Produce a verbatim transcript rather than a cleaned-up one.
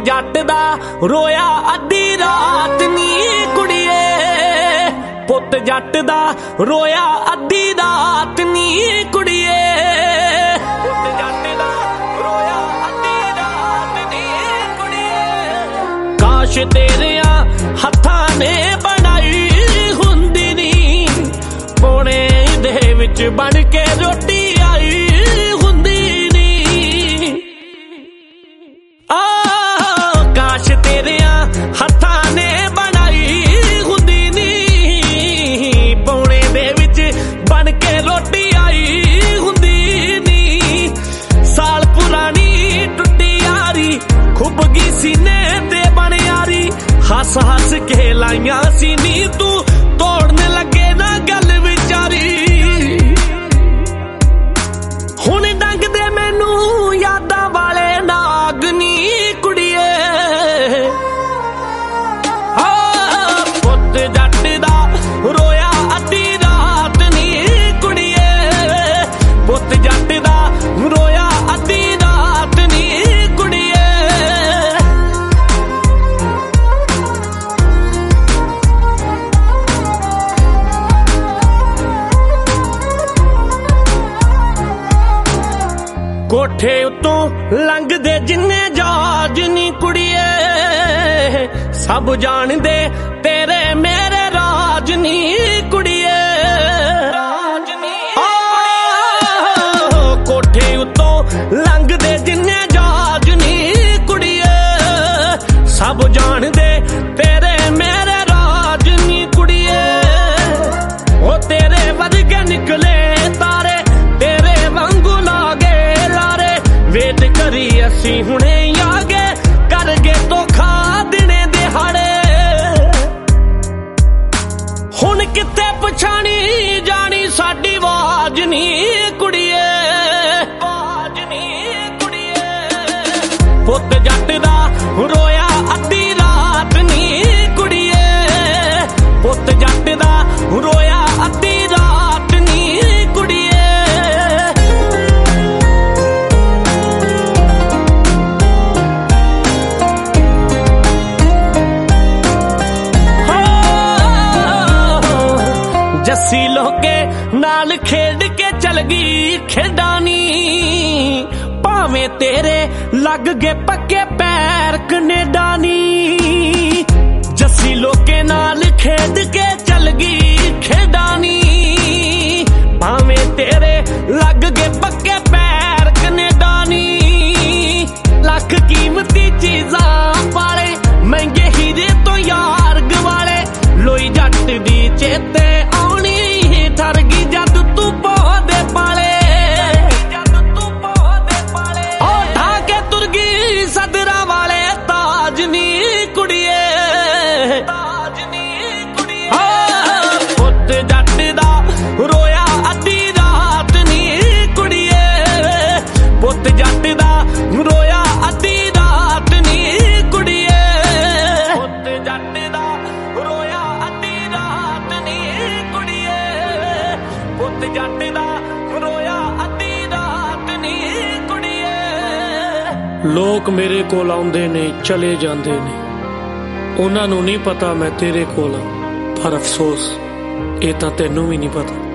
जट दा रोया अद्धी रात नी कुड़िए, पुत जट दा रोया अद्धी रात नी कुड़िए, पुत जट दा रोया अद्धी रात नी कुड़िए। काश तेरिया हत्थां ने बनाई हुंदी नी, पौने दे विच बन के रोटी आई हुंदी नी। आ काश तेरिया हत्थां ने बनाई हुंदी नी, पौने दे विच बन के रोटी आई हुंदी नी। साल पुरानी टुटी यारी खुब गई सीने ते बन यारी, हस हस के लाइया सी नी तू तोड़ने लगे ना गल विचारी। हुण डंग दे मैनू यादां वाले नाग नी कुड़िए, पुत जट दा रोया अद्धी रात नी कुड़िए, पुत जट दा रोया अद्धी रात नी कुड़िए। कोठे उत्तों लंघदे जिन्ने जहाज नी कुड़िए, सब जान दे तेरे मेरे राज नी कुड़िए। कोठे उत्तों लंघदे जिन्ने जहाज नी कुड़िए, सब जान दे तेरे मेरे राज नी कुड़िए। ओ तेरे वर्गे निकले तारे, तेरे वांगू लागे लारे, वेट करी असी हुणे आगे करगे धोखा दिने दिहाड़े। हुण कित्थे पछाणी जानी साडी वाज नी कुड़िए, वाज नी कुड़िए। पुत जट दा रोया अद्धी रात नी कुड़िए, पुत जट दा रोया अद्धी रात नी कुड़िए। जस्सी लोके नाल खेड के चल गई खेडानी, भावें तेरे लग गए पक्के पैर कनेडानी। जस्सी लोके नाल खेड के चल गई खेडानी, भावें तेरे लग गए पक्के पैर कनेडानी। लख कीमती चीजां पाले, महंगे हीरे तो यार गवाले, लोई जट दी चेते आउणी ठर गई जद तू पौधे पाले, जद तू पौधे पाले। ओ ढा के तुर गई सदरा वाले ताज नी कुड़िए, ताज नी कुड़िए। पुत जट दा रोया अद्धी रात नी कुड़िए, पुत जट दा रोया अद्धी रात नी कुड़िए, पुत जट दा रोया अद्धी रात नी कुड़िए, पुत जट दा रोया अद्धी रात नी कुड़िए। लोक मेरे कोल आउंदे ने चले जांदे ने, उन्हां नूं नहीं पता मैं तेरे कोल हां, पर अफसोस ये तां तैनूं भी नहीं पता।